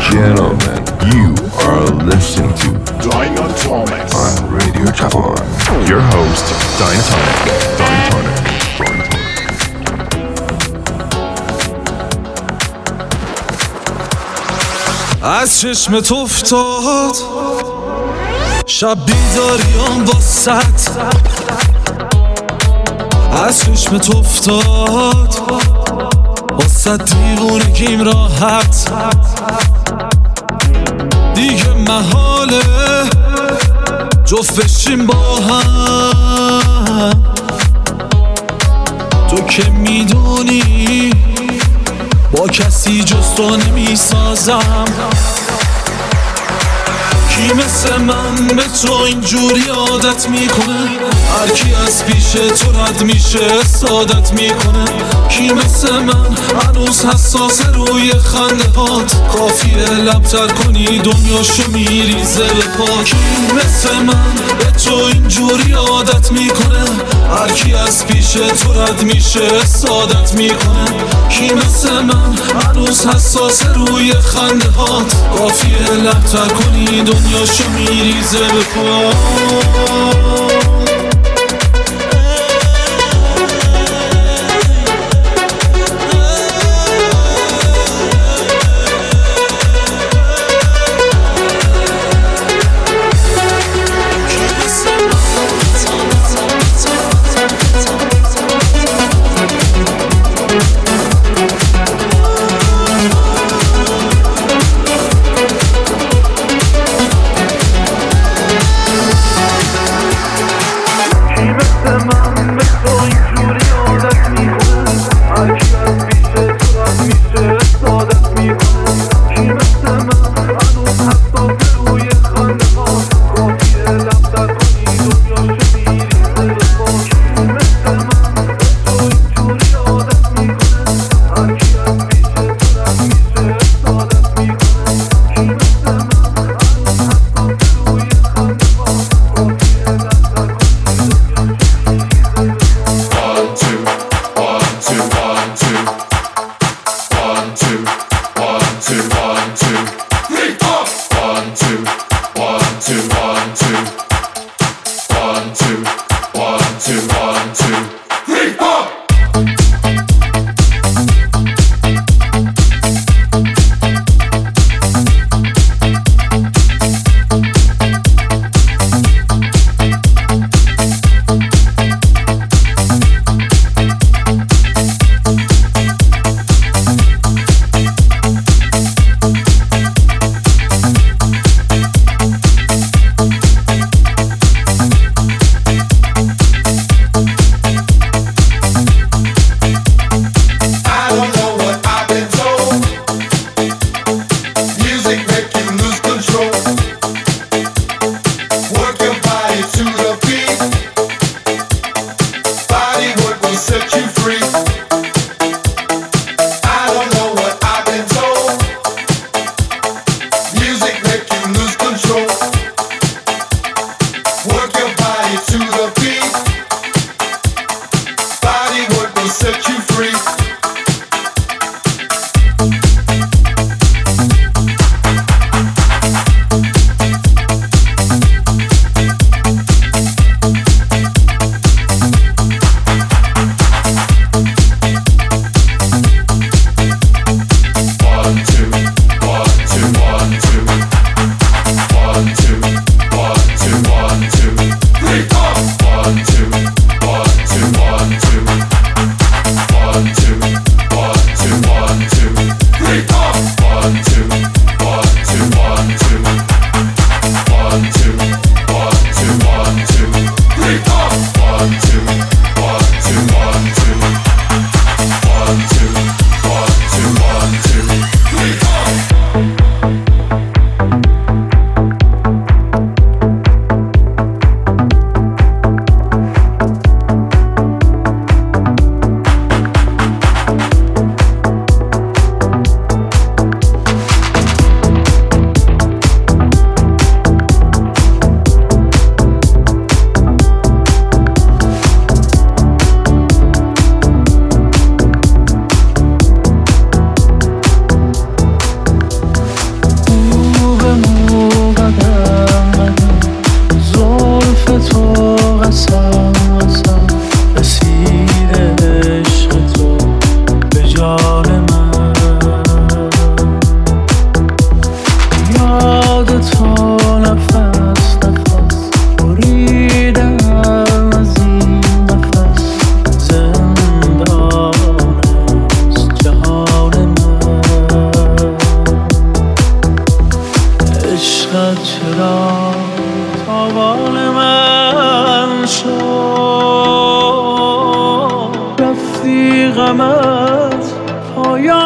gentlemen, you are listening to Dynatonic on Radio Japan. Your host, Dynatonic. از چشمت افتاد شب بیداریام واسط، از چشمت افتاد واسط دیوونگیم راحت، دیگه محاله جفت بشیم با هم. تو که میدونی با کسی جز تو نمیسازم، کی مثل من به تو اینجوری عادت میکنه؟ هر کی از پیش تو رد میشه سادت میکنه. کی مثل من هنوز حساس روی خنده هات؟ کافیه لبتر کنی دنیاشو میریزه به پا. کی مثل من به تو اینجوری عادت میکنه؟ هر کی از پیش تو رد میشه سادت میکنه. کی مثل من هنوز حساس روی خنده هات؟ کافیه لبتر کنی دنیاشو میریزه به پا.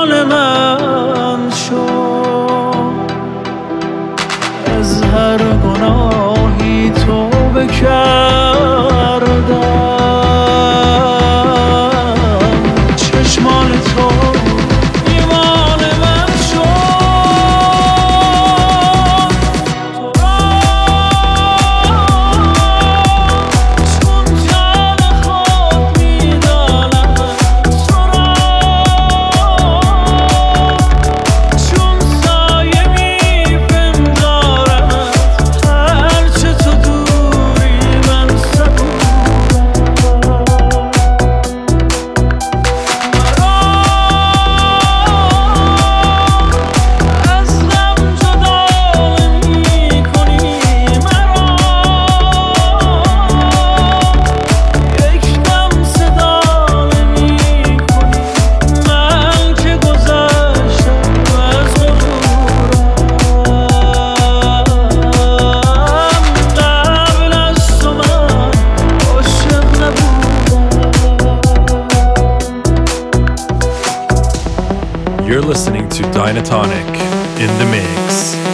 مال من شد، از هر گناهی توبه کردم. چشمان تو ایمان من شد، تو را چون جان خود می‌دانم، تو را چون سایه می‌پندارم. هرچه تو دوری من صبورم، مرا از غم جدا نمی‌کنی، مرا یک دم صدا نمی‌کنی. من که گذشتم از غرورم، قبل از تو من عاشق نبودم. You're listening to Dynatonic in the mix.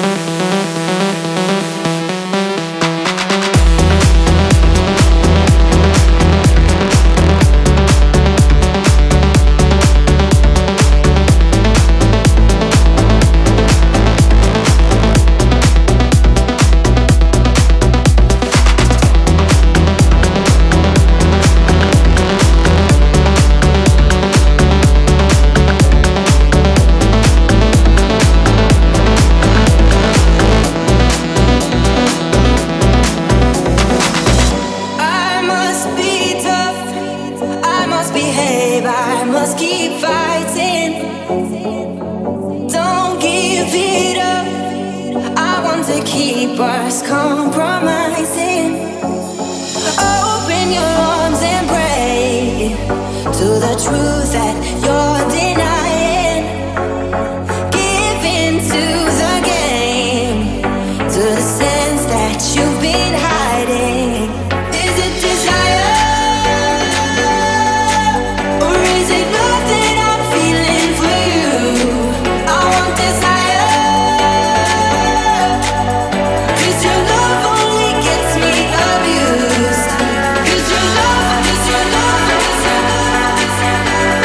I must be tough, I must behave, I must keep fighting. Don't give it up, I want to keep us compromising. Open your arms and pray to the truth that you're denying. Give in to the game, to the sense that you've been hiding. Is it desire, or is it love that I'm feeling for you? I want desire, 'cause your love only gets me abused. 'Cause your love, 'cause your love, 'cause your love, 'cause your love.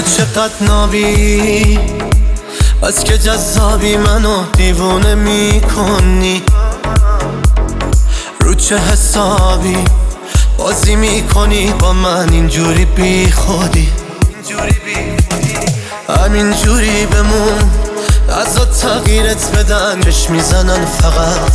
چقدر نابی بس که جذابی منو دیوونه میکنی رو چه حسابی بازی میکنی با من اینجوری بی خودی همینجوری بمون ازا تغییرت بدن چشم میزنن فقط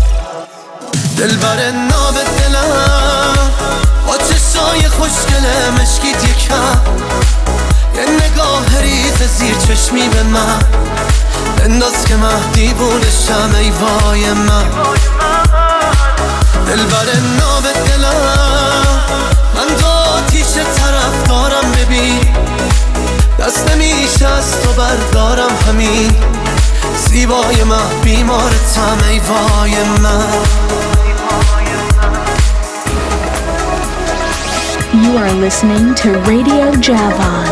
دلبر ناب دلم با چشای خوشگله مشکیت یکم یه نگاه ریز زیر چشمی به من انداز که من دیوونشم ای وای من دلبر ناب دلم من دو آتیش طرف دارم ببین دست نمیشه از تو بردارم همین زیبای من بیمارتم ای وای من You are listening to Radio Javon.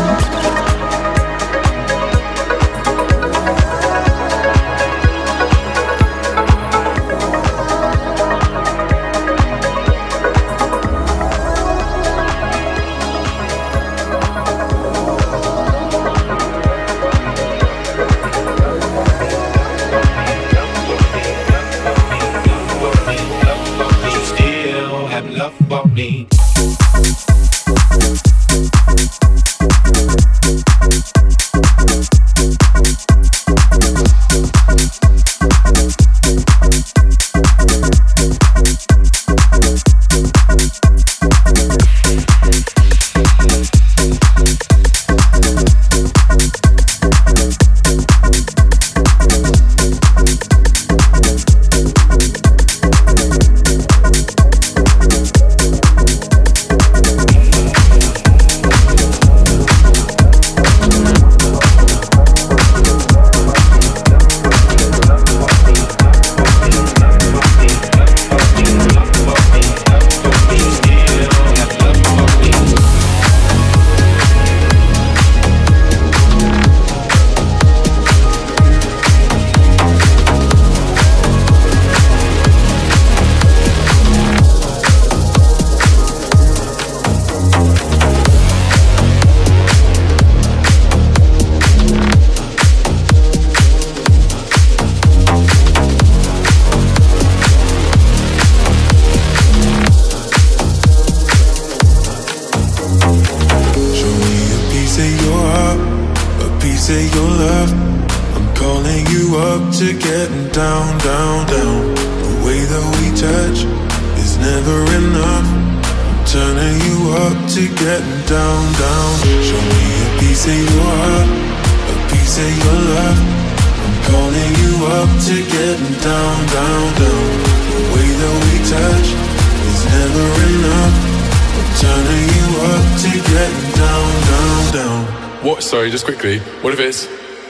What? Sorry, just quickly. What if it's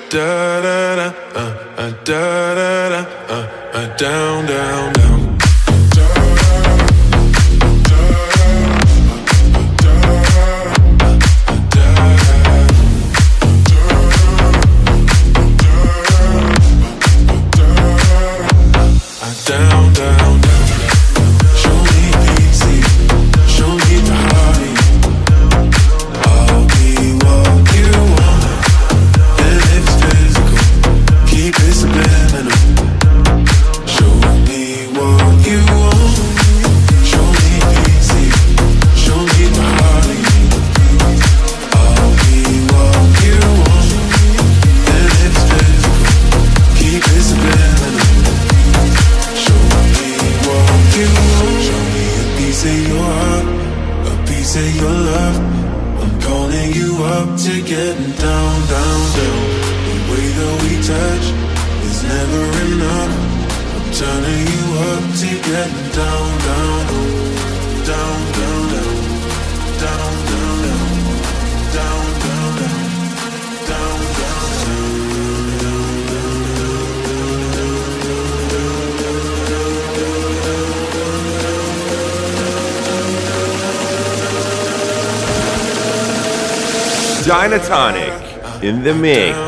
da da da da da da down down down. Down, down, down. Show me easy. Show me the party. I'll be what you want. And if it's physical, keep it subliminal. Show me what you want. Show me easy. Show me the party. I'll be what you want. And if it's physical, keep it subliminal. Show me a piece of your heart, a piece of your love. I'm calling you up to getting down, down, down. The way that we touch is never enough. I'm turning you up to getting down, down, down, down, down, down, down, down, down, down, down, down, down. Dynatonic in the mix.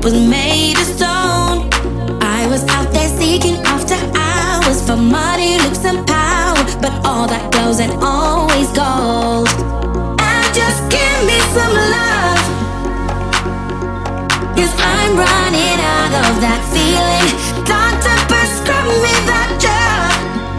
was made of stone. I was out there seeking after hours for money, looks and power, but all that goes and always gold. And just give me some love, 'cause I'm running out of that feeling. Doctor, prescribe me that drug,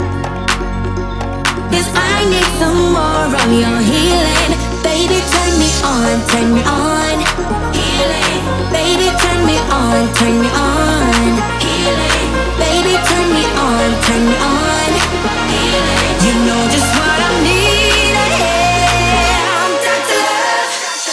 'cause I need some more of your healing. Baby, turn me on, turn me on. Healing. Baby, turn me on, turn me on. Healing. Baby, turn me on, turn me on. Healing. You know just what I need. I'm Dr. Love.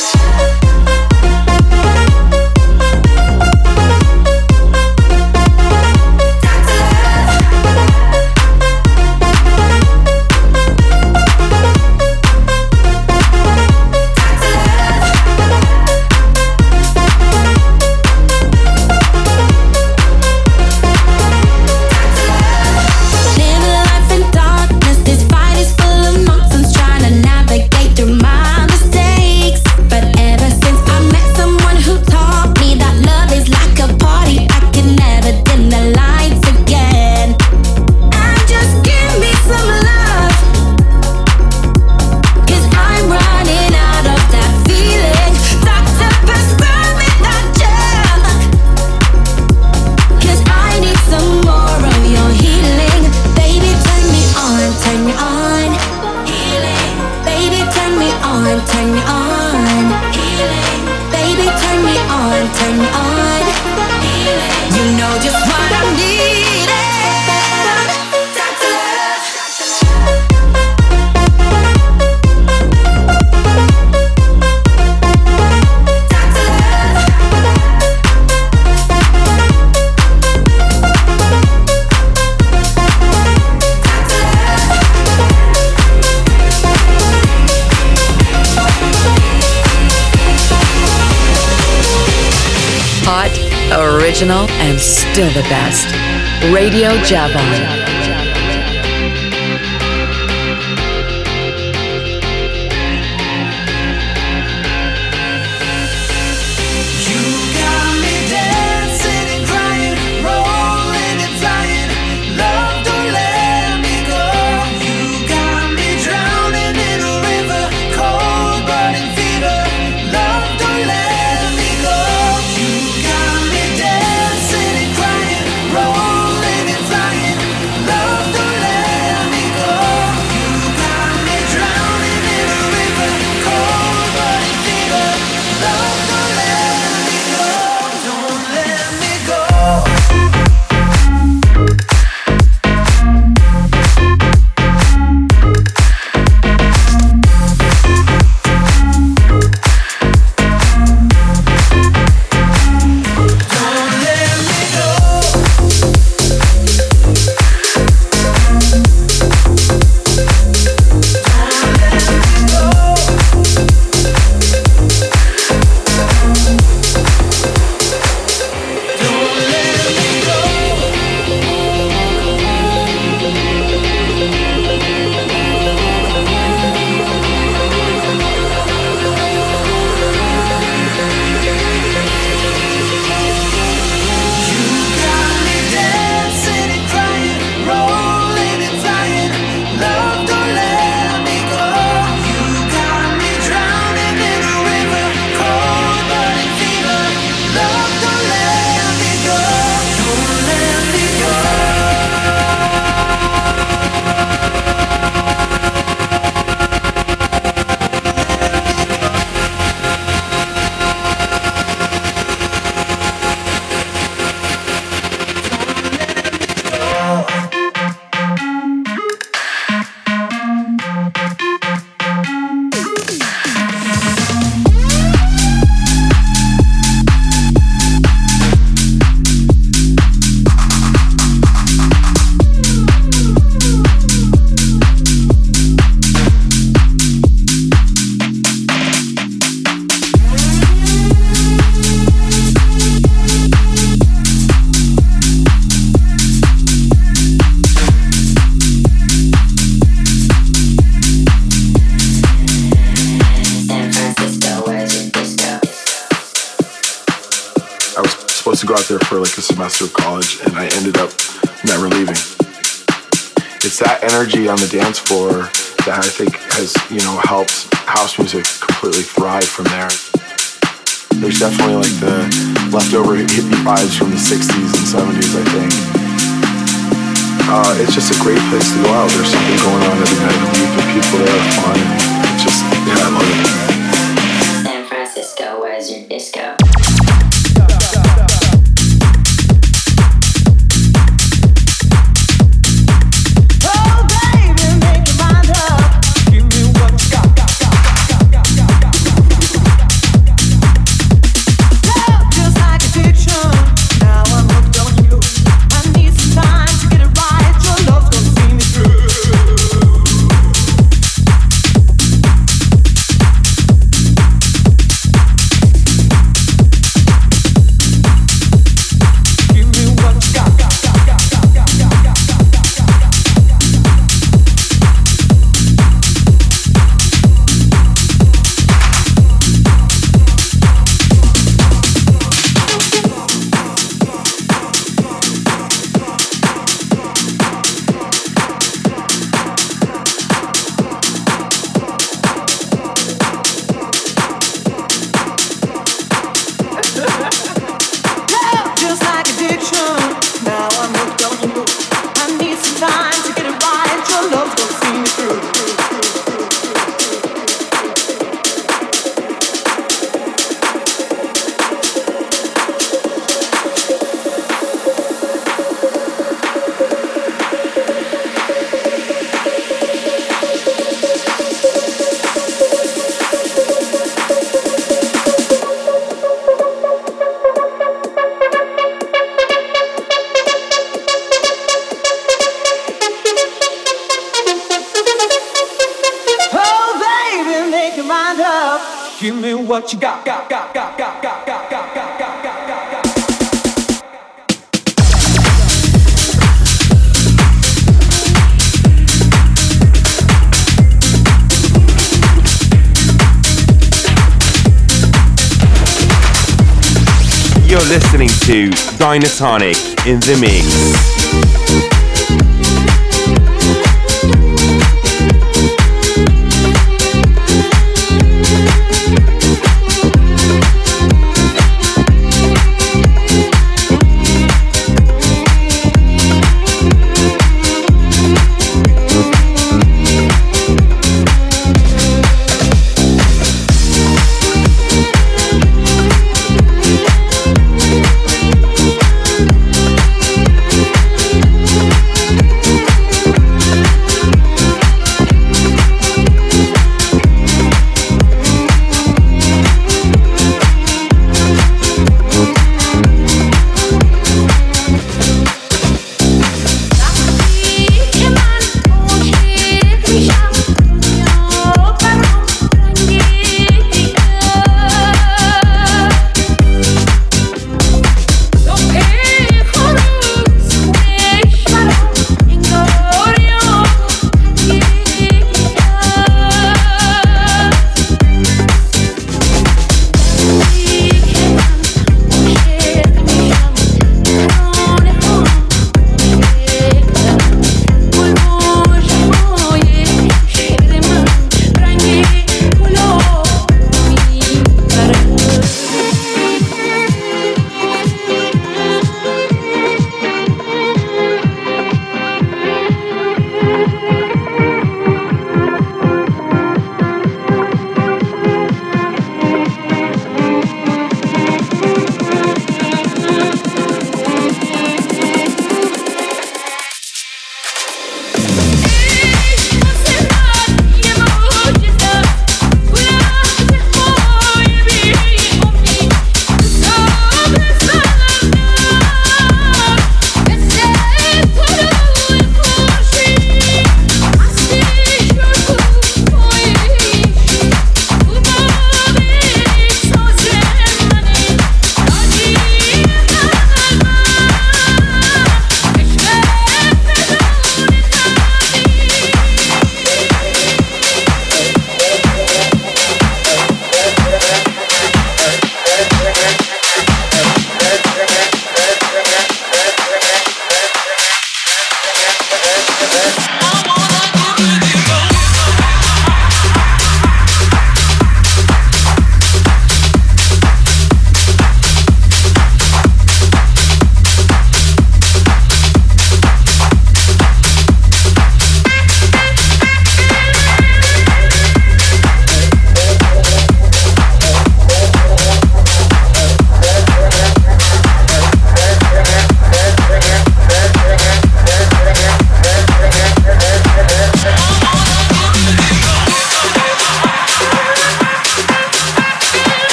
Original and still the best. Radio Javon. go out there for like a semester of college, and I ended up never leaving. It's that energy on the dance floor that I think has, helped house music completely thrive from there. There's definitely like the leftover hippie vibes from the 60s and 70s, I think. It's just a great place to go out. There's something going on every night of the week, and people there are fun. It's just, I love it. San Francisco, where's your disco? Give me what you got. You're listening to Dynatonic in the Mix.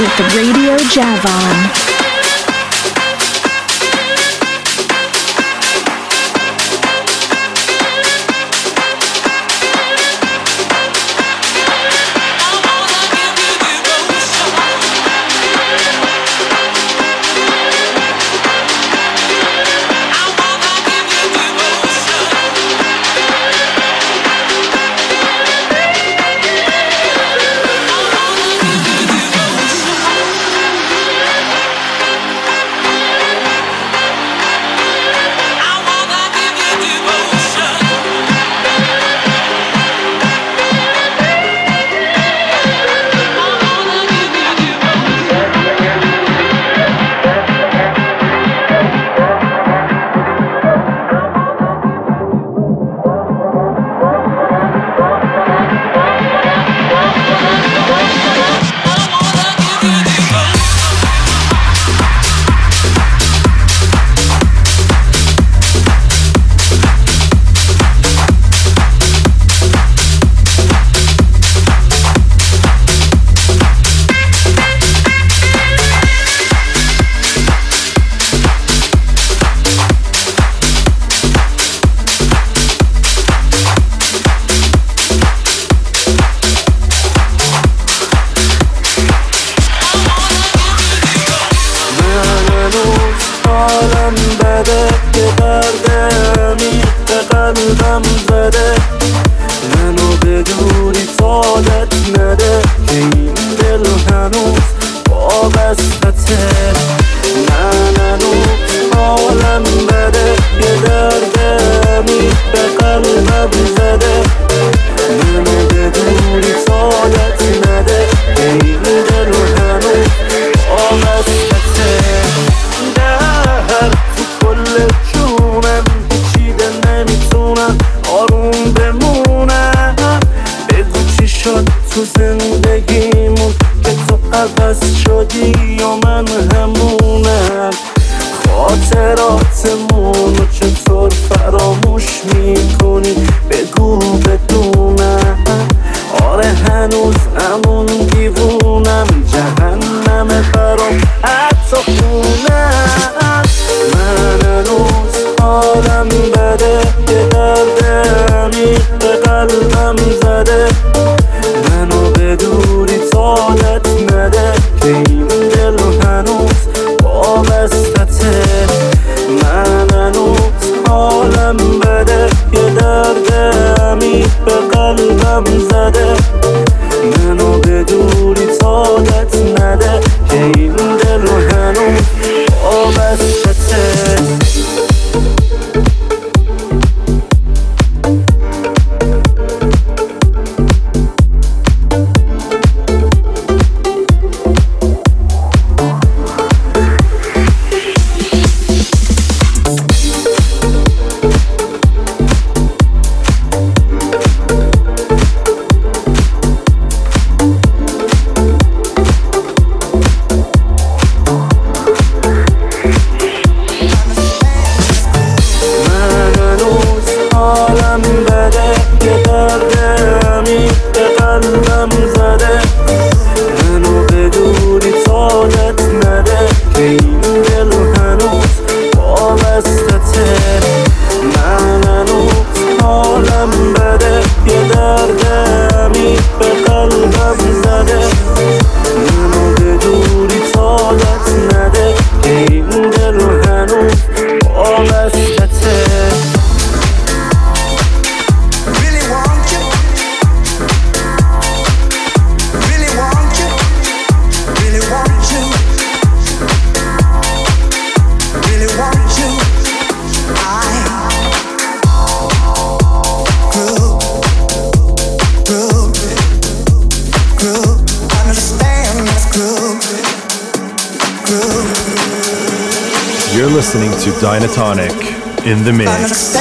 with Radio Javon. You're listening to Dynatonic in the mix.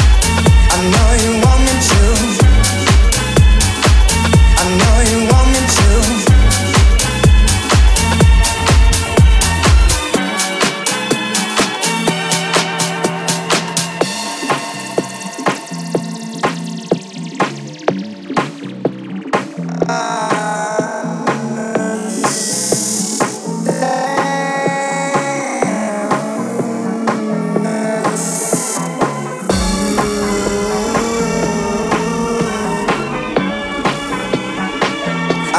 I know you want me to.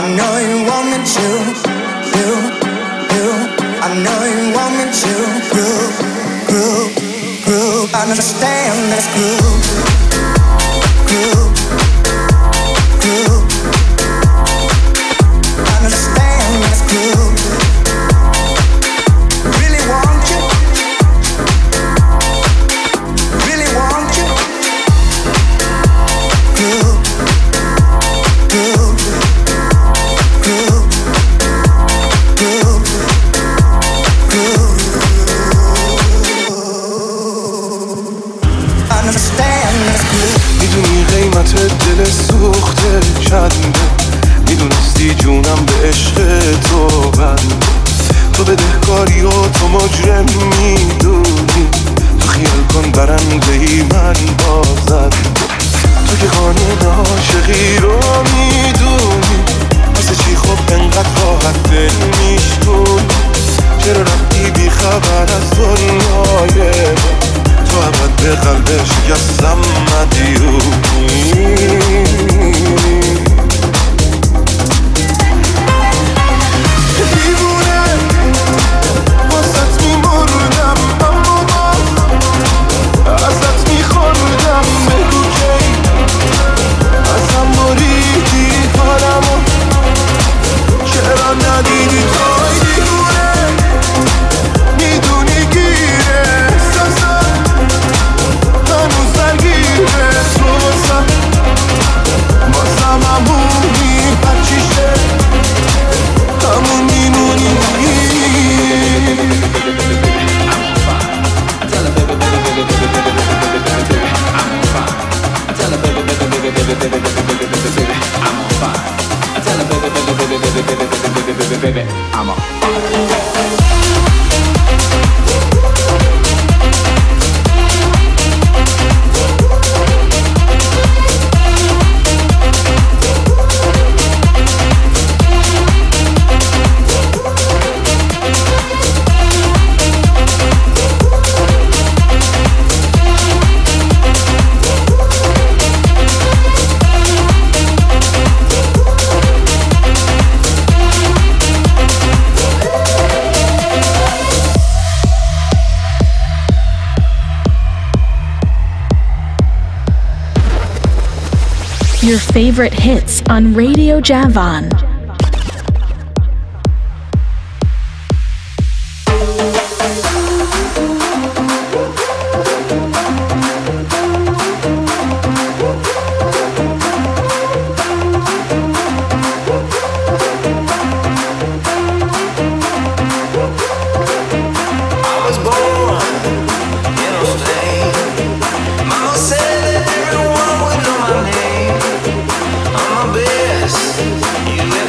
know you want me to, you. I know you want me to groove. I understand this groove. I understand this groove. Really want you. Really want you. Groove. میدونی قیمت دل سوخته چنده، میدونستی جونم به عشق تو بنده، تو بدهکاری و تو مجرم میدونی، تو خیال کن برندهی من بازنده، تو که قانون عاشقی رو میدونی، واسه چی خب انقدر راحت دل میشکنی، چرا رفتی بی خبر از دنیای تو عبد به قلب شکستم مدیونی. دیوونه واسط میمردم، اما باز ازت میخوردم، بگو کی ازم بریدی حالمو، چرا ندیدی توی دیوونه، میدونی گیره احساسم هنوز درگیره تو بازم همونی هرچیشه همون میمونی. I'm on fire. Your favorite hits on Radio Javan. You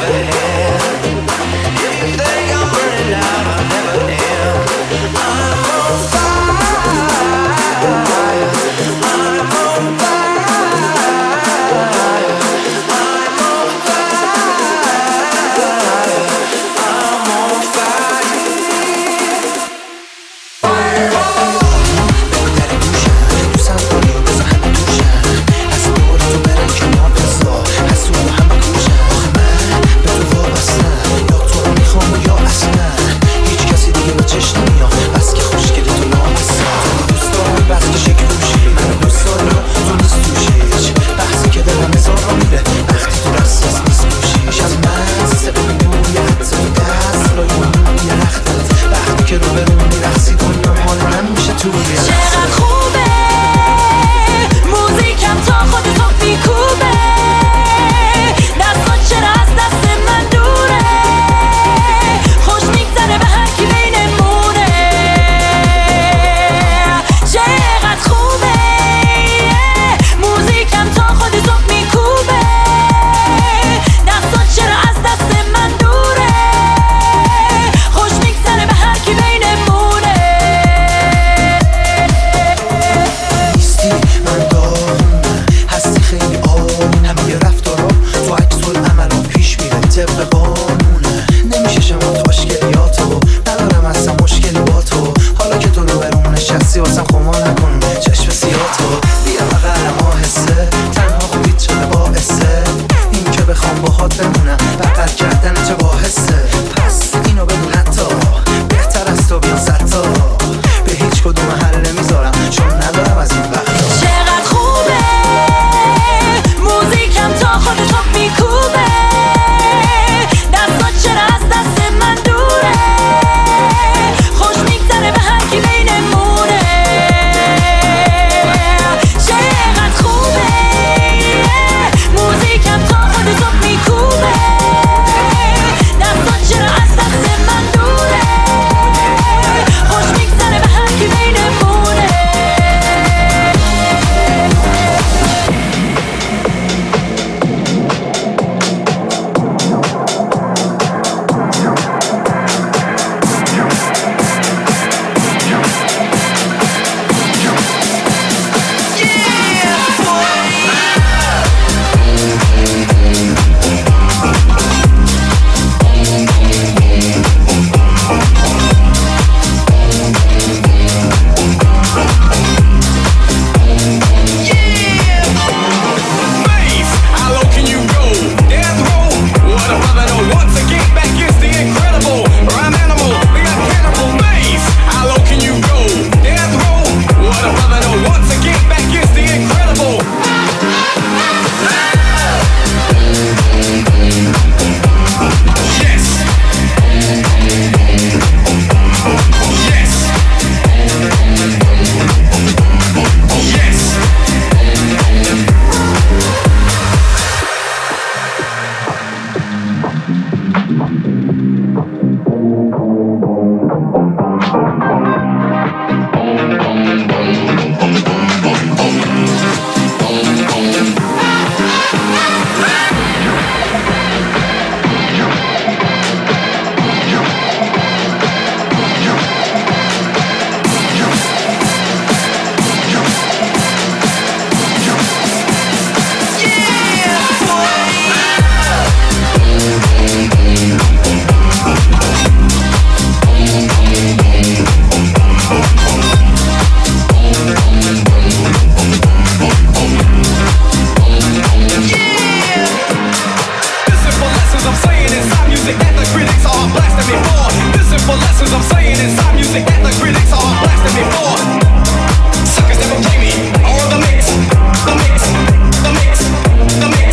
Cause I'm saying inside music that the critics are blasting me for. Suckers never play me. All the mix, the mix, the mix, the mix.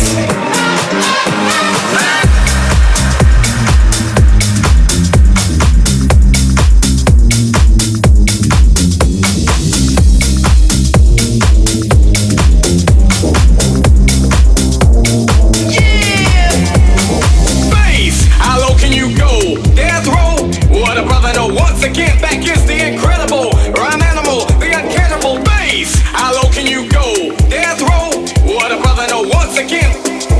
Once again, back is the incredible rhyme animal, the uncannibal bass. How low can you go? Death row? What a brother know once again.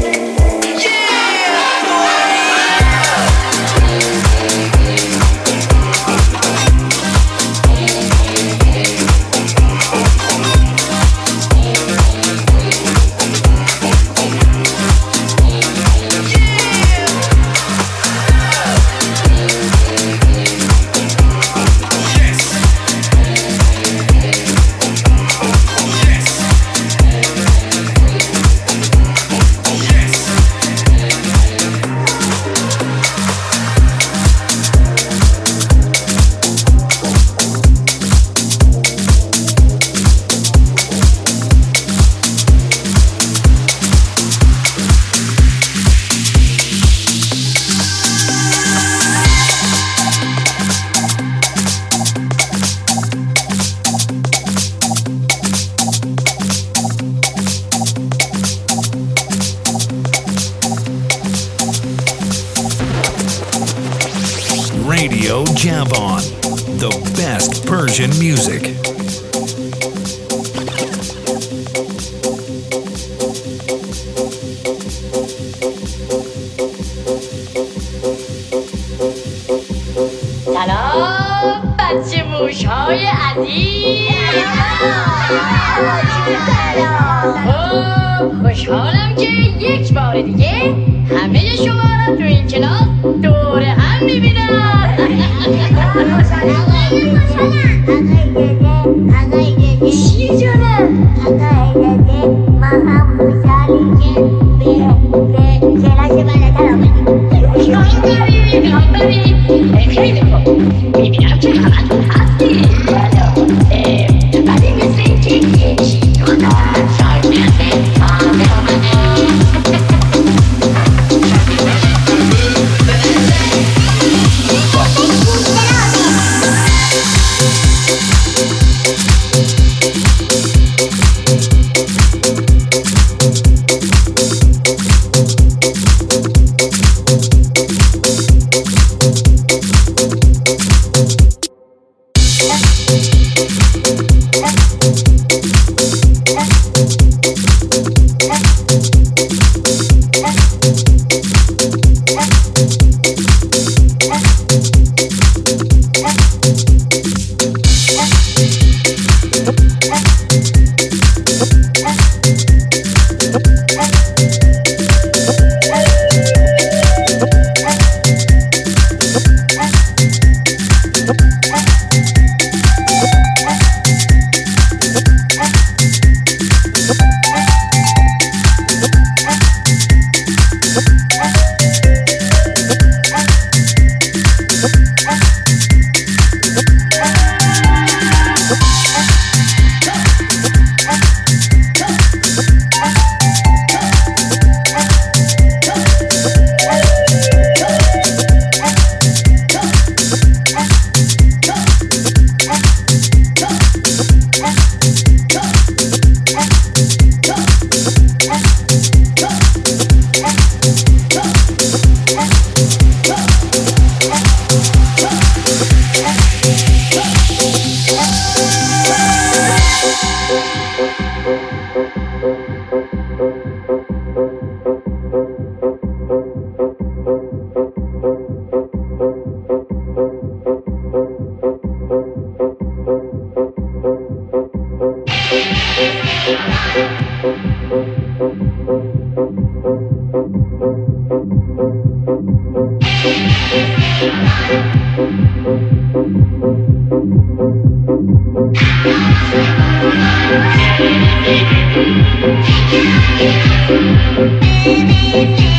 Radio Javon, the best Persian music. سلام بچه موش‌های عزیز. خوشحالم که یک بار دیگه همه شما را تو این کلاس دور هم می‌بینم. چی جانم؟ ما هم خوشحالیم که به کلاس بالاتر آمدیم. خیلی خوب، می‌بینم که همتون هستی. ولی مثل اینکه یکی دوتا Baby,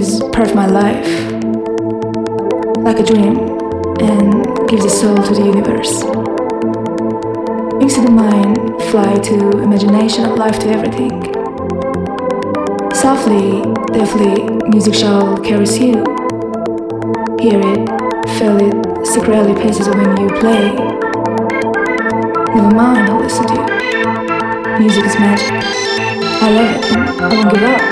is part of my life, like a dream, and gives a soul to the universe. Wings to the mind, fly to imagination, and life to everything. Softly, deftly, music shall carries you. Hear it, feel it, secretly paces when you play. Never mind, I'll listen to you. Music is magic. I love it, and I won't give up.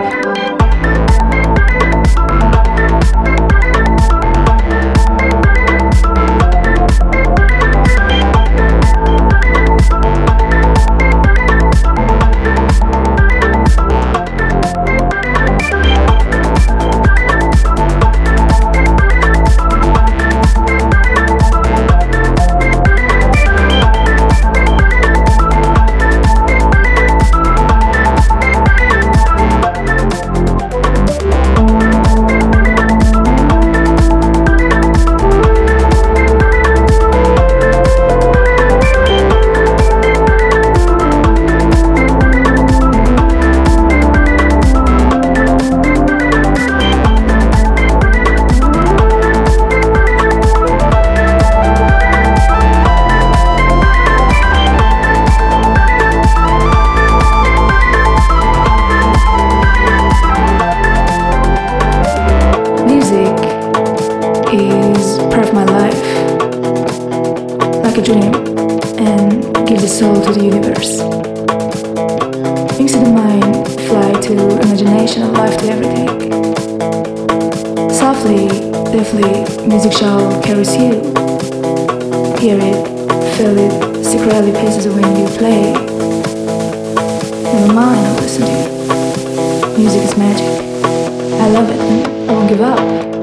Music shall carries you. Hear it, feel it, secretly paces when you play. Never mind, I'll listen to you. Music is magic. I love it, and I won't give up.